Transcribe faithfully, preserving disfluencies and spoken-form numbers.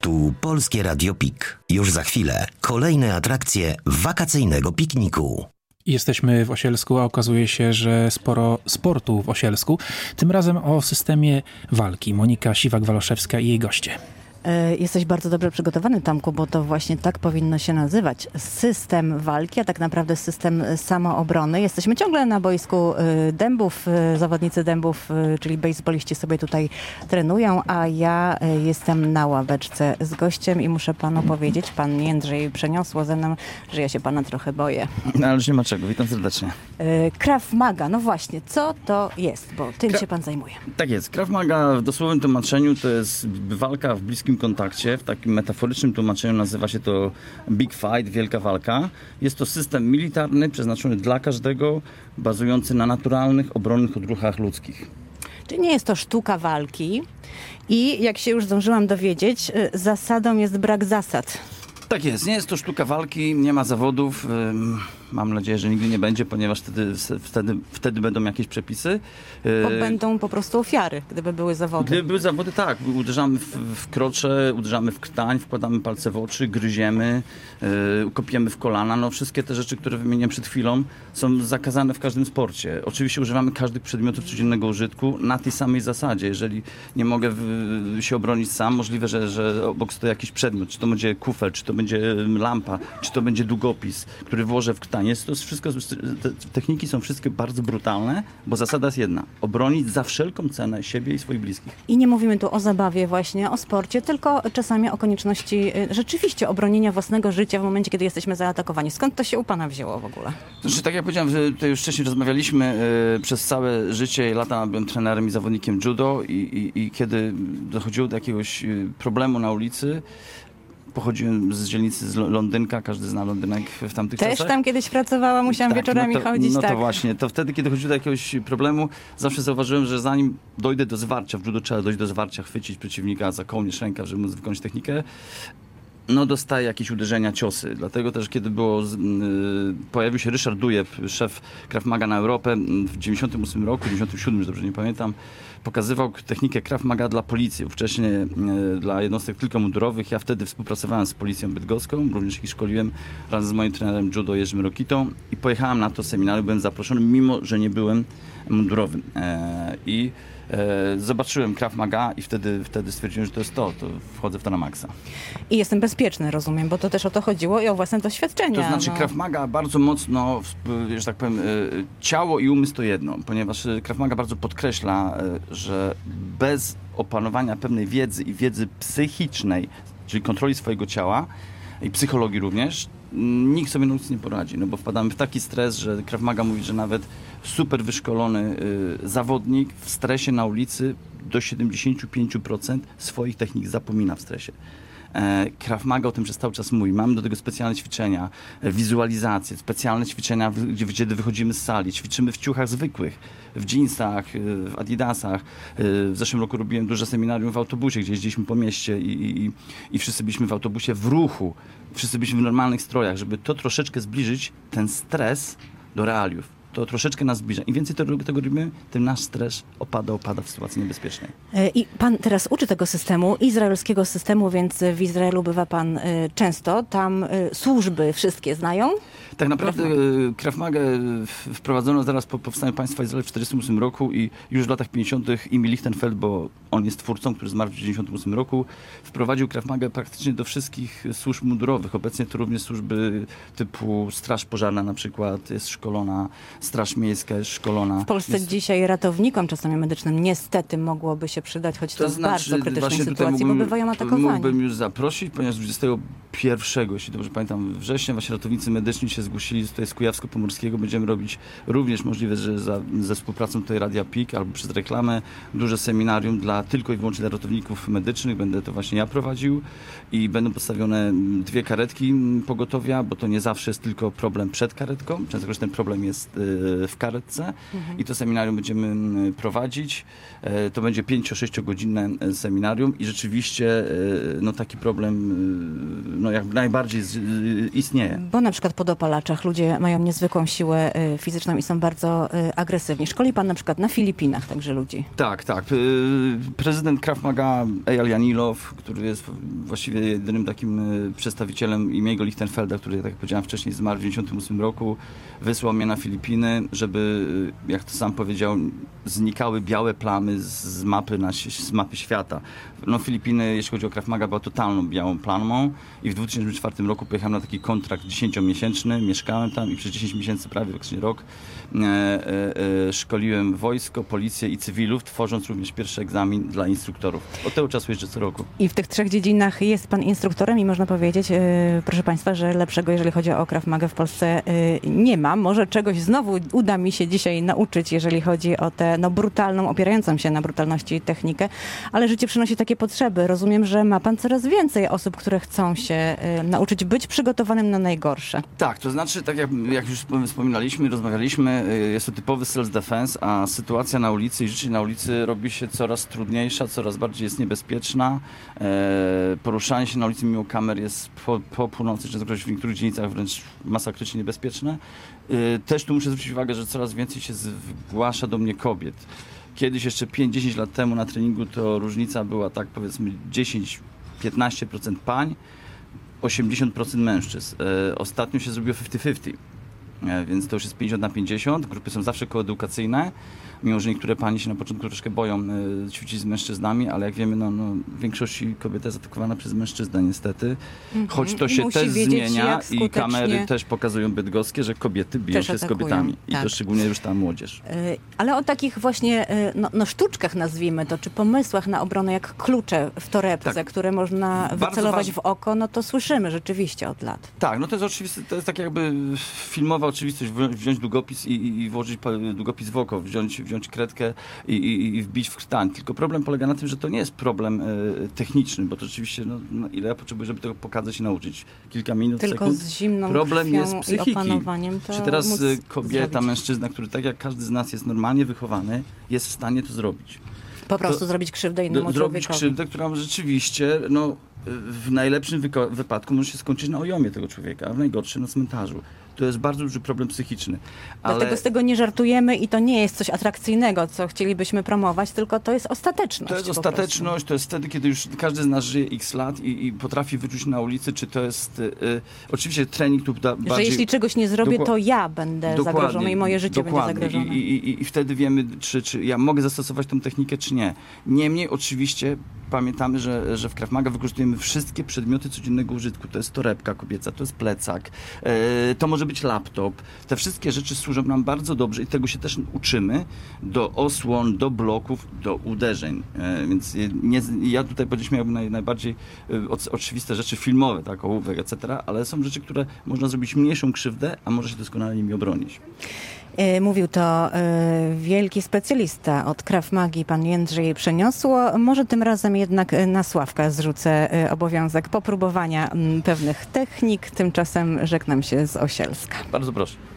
Tu Polskie Radio Pik. Już za chwilę kolejne atrakcje wakacyjnego pikniku. Jesteśmy w Osielsku, a okazuje się, że sporo sportu w Osielsku. Tym razem o systemie walki. Monika Siwak-Waloszewska i jej goście. Jesteś bardzo dobrze przygotowany, Tomku, bo to właśnie tak powinno się nazywać. System walki, a tak naprawdę system samoobrony. Jesteśmy ciągle na boisku Dębów. Zawodnicy Dębów, czyli bejsboliści sobie tutaj trenują, a ja jestem na ławeczce z gościem i muszę panu powiedzieć, pan Jędrzej przeniosło ze mną, że ja się pana trochę boję. No ale już nie ma czego, witam serdecznie. Krav Maga, no właśnie, co to jest? Bo tym Kra- się pan zajmuje. Tak jest, Krav Maga w dosłownym tłumaczeniu to jest walka w bliskim kontakcie, w takim metaforycznym tłumaczeniu nazywa się to Big Fight, wielka walka. Jest to system militarny przeznaczony dla każdego, bazujący na naturalnych, obronnych odruchach ludzkich. Czyli nie jest to sztuka walki i jak się już zdążyłam dowiedzieć, zasadą jest brak zasad. Tak jest, nie jest to sztuka walki, nie ma zawodów. Mam nadzieję, że nigdy nie będzie, ponieważ wtedy, wtedy, wtedy będą jakieś przepisy. Bo będą po prostu ofiary, gdyby były zawody. Gdyby były zawody, tak. Uderzamy w, w krocze, uderzamy w krtań, wkładamy palce w oczy, gryziemy, yy, kopiemy w kolana. No, wszystkie te rzeczy, które wymieniłem przed chwilą, są zakazane w każdym sporcie. Oczywiście używamy każdych przedmiotów codziennego użytku na tej samej zasadzie. Jeżeli nie mogę w, się obronić sam, możliwe, że, że obok stoi jakiś przedmiot. Czy to będzie kufel, czy to będzie lampa, czy to będzie długopis, który włożę w krtań. Jest to wszystko, te techniki są wszystkie bardzo brutalne, bo zasada jest jedna. Obronić za wszelką cenę siebie i swoich bliskich. I nie mówimy tu o zabawie właśnie, o sporcie, tylko czasami o konieczności rzeczywiście obronienia własnego życia w momencie, kiedy jesteśmy zaatakowani. Skąd to się u pana wzięło w ogóle? Znaczy, tak jak powiedziałem, że tutaj już wcześniej rozmawialiśmy, yy, przez całe życie i lata byłem trenerem i zawodnikiem judo i, i, i kiedy dochodziło do jakiegoś problemu na ulicy, pochodziłem z dzielnicy z Londynka, każdy zna Londynek w tamtych Też czasach. Też tam kiedyś pracowałam, musiałam tak, wieczorami no to, chodzić. No tak. to właśnie, to wtedy, kiedy chodziło do jakiegoś problemu, zawsze zauważyłem, że zanim dojdę do zwarcia, w judo trzeba dojść do zwarcia, chwycić przeciwnika za kołnierz rękaw, żeby móc wykonać technikę, no dostaje jakieś uderzenia, ciosy. Dlatego też, kiedy było, yy, pojawił się Ryszard Dujeb, szef Krav Maga na Europę w dziewięćdziesiątym ósmym roku, dziewięćdziesiątym siódmym, już dobrze nie pamiętam, pokazywał technikę Krav Maga dla policji, wcześniej yy, dla jednostek tylko mundurowych. Ja wtedy współpracowałem z policją bydgoską, również ich szkoliłem razem z moim trenerem judo Jerzym Rokitą i pojechałem na to seminarium, byłem zaproszony, mimo że nie byłem mundurowym. Yy, I zobaczyłem Krav Maga i wtedy, wtedy stwierdziłem, że to jest to, to wchodzę w to na maksa. I jestem bezpieczny, rozumiem, bo to też o to chodziło i o własne doświadczenia. To znaczy no. Krav Maga bardzo mocno, że tak powiem, ciało i umysł to jedno, ponieważ Krav Maga bardzo podkreśla, że bez opanowania pewnej wiedzy i wiedzy psychicznej, czyli kontroli swojego ciała i psychologii również, nikt sobie na ulicy nie poradzi, no bo wpadamy w taki stres, że Krav Maga mówi, że nawet super wyszkolony y, zawodnik w stresie na ulicy do siedemdziesiąt pięć procent swoich technik zapomina w stresie. E, Krav Maga o tym przez cały czas mówi. Mamy do tego specjalne ćwiczenia, e, wizualizacje, specjalne ćwiczenia, w, gdzie, gdzie wychodzimy z sali, ćwiczymy w ciuchach zwykłych, w jeansach, e, w adidasach. E, w zeszłym roku robiłem duże seminarium w autobusie, gdzie jeździliśmy po mieście i, i, i wszyscy byliśmy w autobusie w ruchu. Wszyscy byliśmy w normalnych strojach, żeby to troszeczkę zbliżyć, ten stres do realiów. To troszeczkę nas zbliża. Im więcej tego, tego robimy, tym nasz stres opada, opada w sytuacji niebezpiecznej. I pan teraz uczy tego systemu, izraelskiego systemu, więc w Izraelu bywa pan y, często. Tam y, służby wszystkie znają? Tak naprawdę Krav Magę wprowadzono zaraz po powstaniu państwa Izrael w tysiąc dziewięćset czterdziestym ósmym roku i już w latach pięćdziesiątych Imi Lichtenfeld, bo on jest twórcą, który zmarł w tysiąc dziewięćset dziewięćdziesiątym ósmym roku, wprowadził Krav Magę praktycznie do wszystkich służb mundurowych. Obecnie to również służby typu Straż Pożarna na przykład jest szkolona, Straż Miejska jest szkolona. W Polsce jest... dzisiaj ratownikom czasami medycznym niestety mogłoby się przydać, choć to, to znaczy, w bardzo krytycznej sytuacji, mógłbym, bo bywają atakowani. Mógłbym już zaprosić, ponieważ dwudziestego pierwszego, jeśli dobrze pamiętam, września właśnie ratownicy medyczni się zgłosili tutaj z Kujawsko-Pomorskiego. Będziemy robić również możliwe, że za, ze współpracą tutaj Radia Pik albo przez reklamę duże seminarium dla tylko i wyłącznie dla ratowników medycznych. Będę to właśnie ja prowadził i będą postawione dwie karetki pogotowia, bo to nie zawsze jest tylko problem przed karetką. Często ten problem jest w karetce mhm. i to seminarium będziemy prowadzić. To będzie pięcio-sześciogodzinne seminarium i rzeczywiście no, taki problem no, jak najbardziej istnieje. Bo na przykład po dopalaczach ludzie mają niezwykłą siłę fizyczną i są bardzo agresywni. Szkoli pan na przykład na Filipinach także ludzi. Tak, tak. Prezydent Krav Maga Eyal Janilow, który jest właściwie jedynym takim przedstawicielem imienia Lichtenfelda, który, jak powiedziałem wcześniej, zmarł w dziewięćdziesiątym ósmym roku, wysłał mnie na Filipiny, żeby, jak to sam powiedział, znikały białe plamy z mapy, na, z mapy świata. No, Filipiny, jeśli chodzi o Krav Maga, była totalną białą plamą i w dwa tysiące czwartym roku pojechałem na taki kontrakt dziesięciomiesięczny, mieszkałem tam i przez dziesięć miesięcy, prawie praktycznie rok, e, e, e, szkoliłem wojsko, policję i cywilów, tworząc również pierwszy egzamin dla instruktorów. Od tego czasu jeżdżę co roku. I w tych trzech dziedzinach jest pan instruktorem i można powiedzieć, yy, proszę państwa, że lepszego, jeżeli chodzi o Krav Maga w Polsce yy, nie ma. Może czegoś znowu uda mi się dzisiaj nauczyć, jeżeli chodzi o tę no, brutalną, opierającą się na brutalności technikę, ale życie przynosi takie potrzeby. Rozumiem, że ma pan coraz więcej osób, które chcą się yy, nauczyć być przygotowanym na najgorsze. Tak, to znaczy, tak jak, jak już wspominaliśmy, rozmawialiśmy, yy, jest to typowy self-defense, a sytuacja na ulicy i życie na ulicy robi się coraz trudniejsza, coraz bardziej jest niebezpieczna. E, poruszanie się na ulicy mimo kamer jest po, po północy, czy w niektórych dzielnicach wręcz masakrycznie niebezpieczne. E, też tu muszę zwrócić uwagę, że coraz więcej się zgłasza do mnie kobiet. Kiedyś jeszcze pięć dziesięć lat temu na treningu to różnica była tak powiedzmy dziesięć do piętnastu procent pań, osiemdziesiąt procent mężczyzn. E, ostatnio się zrobiło pięćdziesiąt pięćdziesiąt. Więc to już jest pięćdziesiąt na pięćdziesiąt. Grupy są zawsze koedukacyjne, mimo że niektóre panie się na początku troszkę boją y, ćwiczyć z mężczyznami, ale jak wiemy, no, no, w większości kobieta jest atakowana przez mężczyznę niestety. Mm-hmm. Choć to się też zmienia i skutecznie... kamery też pokazują bydgoskie, że kobiety biją też się atakują. Z kobietami. I tak. To szczególnie już ta młodzież. Yy, ale o takich właśnie yy, no, no, sztuczkach nazwijmy to, czy pomysłach na obronę jak klucze w torebce, tak. które można Bardzo wycelować waż... w oko, no to słyszymy rzeczywiście od lat. Tak, no to jest oczywiste, to jest tak jakby filmowa oczywistość, wziąć długopis i, i, i włożyć długopis w oko, wziąć, wziąć kredkę i, i, i wbić w krtań. Tylko problem polega na tym, że to nie jest problem y, techniczny, bo to rzeczywiście, no, no, ile ja potrzebuję, żeby tego pokazać i nauczyć? Kilka minut, Tylko sekund. z zimną problem krwią jest psychiki. I opanowaniem to Czy teraz móc kobieta, zrobić. Mężczyzna, który tak jak każdy z nas jest normalnie wychowany, jest w stanie to zrobić. Po prostu to, zrobić krzywdę innemu do, człowiekowi. Zrobić krzywdę, która rzeczywiście, no, w najlepszym wyko- wypadku może się skończyć na ojomie tego człowieka, a w najgorszym na cmentarzu. To jest bardzo duży problem psychiczny. Ale... Dlatego z tego nie żartujemy i to nie jest coś atrakcyjnego, co chcielibyśmy promować, tylko to jest ostateczność. To jest ostateczność, to jest wtedy, kiedy już każdy z nas żyje x lat i, i potrafi wyczuć na ulicy, czy to jest... Y, y, oczywiście trening tu da bardziej... Że jeśli czegoś nie zrobię, Dokła... to ja będę dokładnie, zagrożony i moje życie dokładnie. będzie zagrożone. I, i, I wtedy wiemy, czy, czy ja mogę zastosować tę technikę, czy nie. Niemniej oczywiście pamiętamy, że, że w Krav Maga wykorzystujemy wszystkie przedmioty codziennego użytku. To jest torebka kobieca, to jest plecak, yy, to może być laptop. Te wszystkie rzeczy służą nam bardzo dobrze i tego się też uczymy do osłon, do bloków, do uderzeń. Yy, więc nie, ja tutaj będę miał naj, najbardziej yy, oczywiste rzeczy filmowe, tak, ołówek, et cetera, ale są rzeczy, które można zrobić mniejszą krzywdę, a może się doskonale nimi obronić. Mówił to y, wielki specjalista od Krav Magi, pan Jędrzej Przeniosło. Może tym razem jednak na Sławka zrzucę y, obowiązek popróbowania y, pewnych technik. Tymczasem żegnam się z Osielska. Bardzo proszę.